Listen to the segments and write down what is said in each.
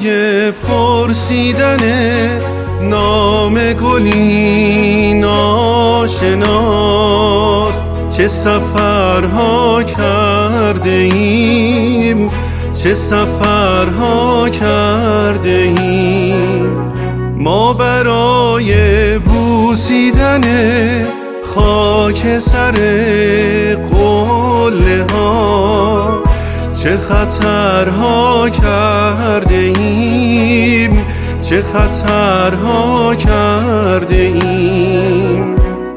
برای پرسیدن نام گلی ناشناس چه سفرها کرده ایم، چه سفرها کرده ایم. ما برای بوسیدن خاک سر قله ها چه خطرها کرده ایم، چه خطرها کرده ایم.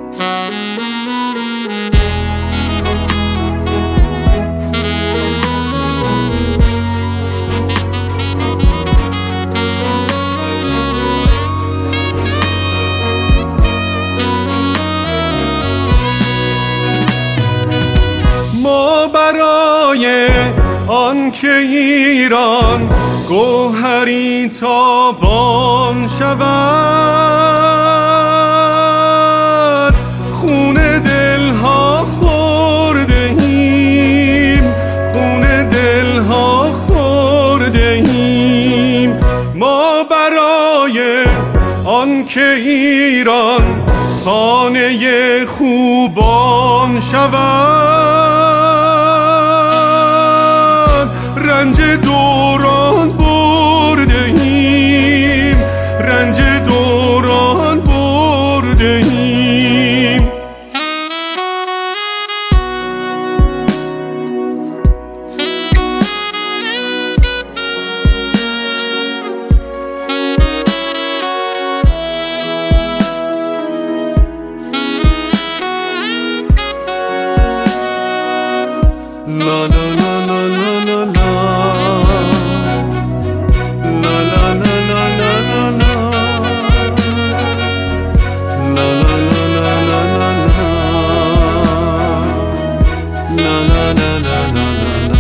ما برای آنکه ایران گوهری تابان شود خون دلها خورده ایم، خون دلها خورده ایم. ما برای آنکه ایران خانه خوبان شود رنج دوران برده ایم، رنج دوران برده ایم. La la la la la la la la la la la la la la la la la la.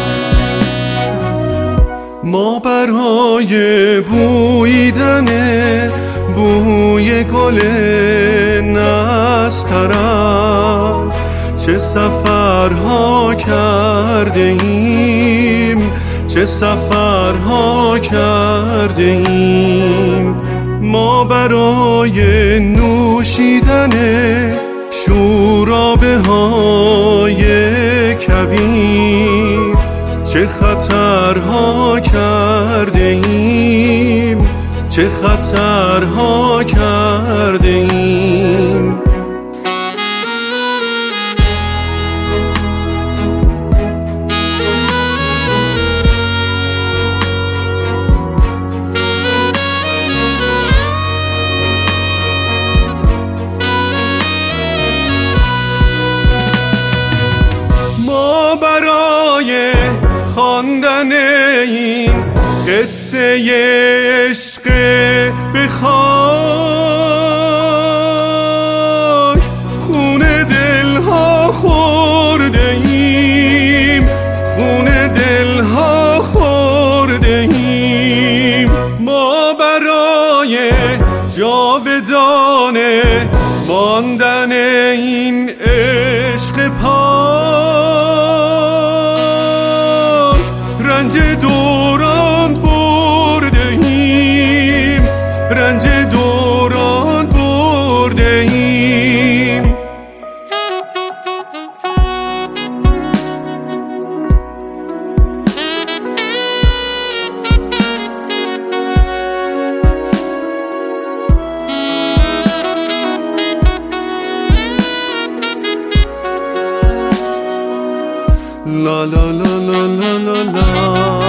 ما برای بویدن بوی گل نسترن چه سفرها کرده ایم، چه سفرها کرده ایم. ما برای نوشیدن شورابه های کویر چه خطرها کرده ایم، چه خطرها کرده ایم. برای خواندن این قصه عشق به خاک خون دلها خورده ایم، خون دلها خورده ایم. ما برای جاودانه ماندن این عشق پاک رنج دوران برده ایم، رنج دوران برده ایم. La la la la la la la